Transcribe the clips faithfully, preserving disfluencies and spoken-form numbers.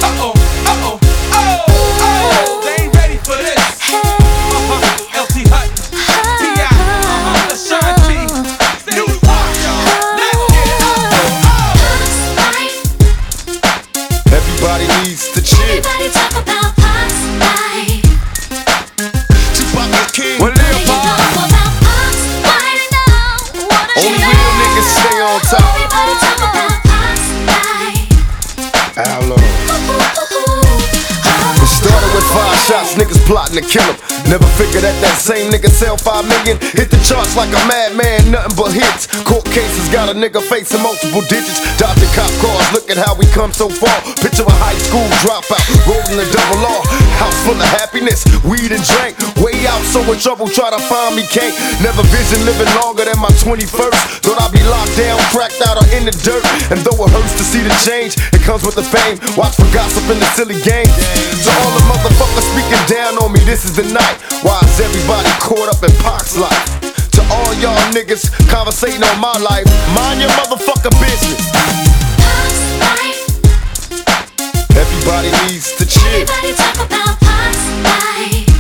Uh-oh, uh-oh, oh, oh, they ain't ready for this. Uh-huh, L T Hut, T I, uh-huh, Ashanti, New Rock, y'all. Let's get it. Oh, oh. Everybody needs to chill. Everybody talk about Pac's life. Tupac the King. What do you know about Pac's life now? What do you Only know? real niggas stay on top. Everybody talk about Pac's life. How long? It started with five shots, niggas plotting to kill him. Never figured that that same nigga sell five million. Hit the charts like a madman, nothing but hits. Court cases got a nigga facing multiple digits. Dodging cop cars, look at how we come so far. Picture a high school dropout, rolling a double R. House full of happiness, weed and drink. Way out, so in trouble, try to find me, can't. Never vision living longer than my twenty-first. Thought I'd be locked down, cracked out, or in the dirt. And though it hurts to see the change, it comes with the fame. Watch for gossip in the silly game. To all the motherfuckers speaking down on me, this is the night. Why is everybody caught up in Pac's life? To all y'all niggas conversating on my life, mind your motherfucking business. Pac's life. Everybody needs to chill. Everybody talk about Pac's life.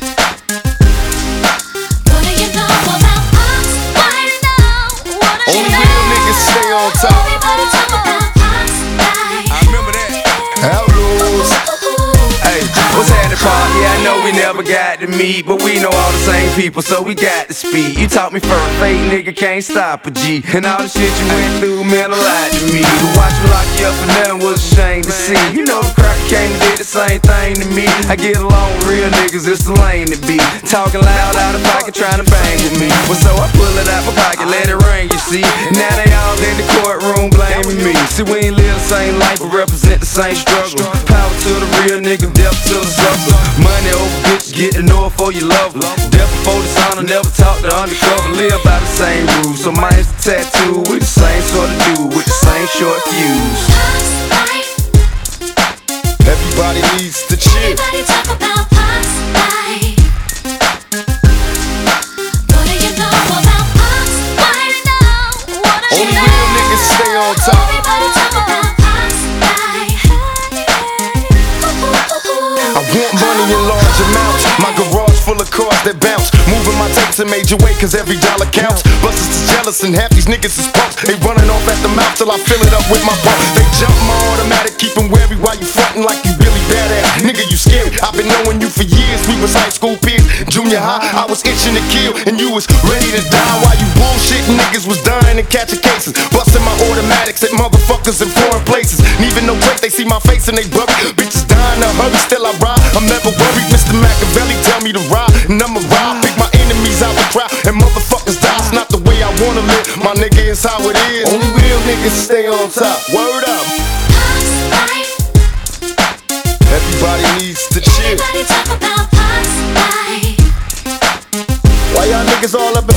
What do you know about Pac's life now? What do you Only know? real niggas stay on top. Everybody talk about Pac's life. I remember that. Outlaws. Hey, what's happening, Pac? Yeah, I know we never got to meet, but we know all the same people, so we got to speak. You taught me first, fake nigga can't stop a G. And all the shit you went through meant a lot to me. To watch me lock you up and nothing was a shame to see. You know the cracker came and did the same thing to me. I get along with real niggas, it's the lane to be. Talking loud out of pocket, trying to bang with me. Well, so I pull it out my pocket, let it ring, you see. Now they all in the courtroom blaming me. See, we ain't live the same life, but represent the same struggle. Power to the real nigga, death to the sucker. Money over bitch, get to know it for you love her. Death before dishonor, never talk to undercover. Live by the same rules, so mine's the tattoo. We the same sort of dude, with the same short fuse. Pac's life. Everybody needs to chill. Everybody talk about Pac's life. What do you know about Pac's life now? What do you Only know? real niggas stay on top. Everybody talk about Pac's life. I want money in large amounts. My garage full of cars that bounce. Moving my tapes in major way, cause every dollar counts. Busters is jealous and half these niggas is punks. They running off at the mouth till I fill it up with my pump. They jump my automatic, keep 'em wary while you frontin' like you really badass. Nigga, you scary. I've been knowing you for years. We was high school peers. Junior high, I was itching to kill, and you was ready to die. While you bullshitting niggas was dying and catching cases. Busting my automatics at motherfuckers in foreign places. And even no break, they see my face and they bury. Bitches dying to hurry, still I ride. I'm never worried. Mister Machiavelli tell me to ride, and I'ma ride. Pick my enemies out the crowd, and motherfuckers die. It's not the way I wanna live. My nigga, it's how it is. Only real niggas stay on top. Word up. Pac's life. Everybody needs to chill. Everybody talk about Pac's life. Why y'all niggas all up in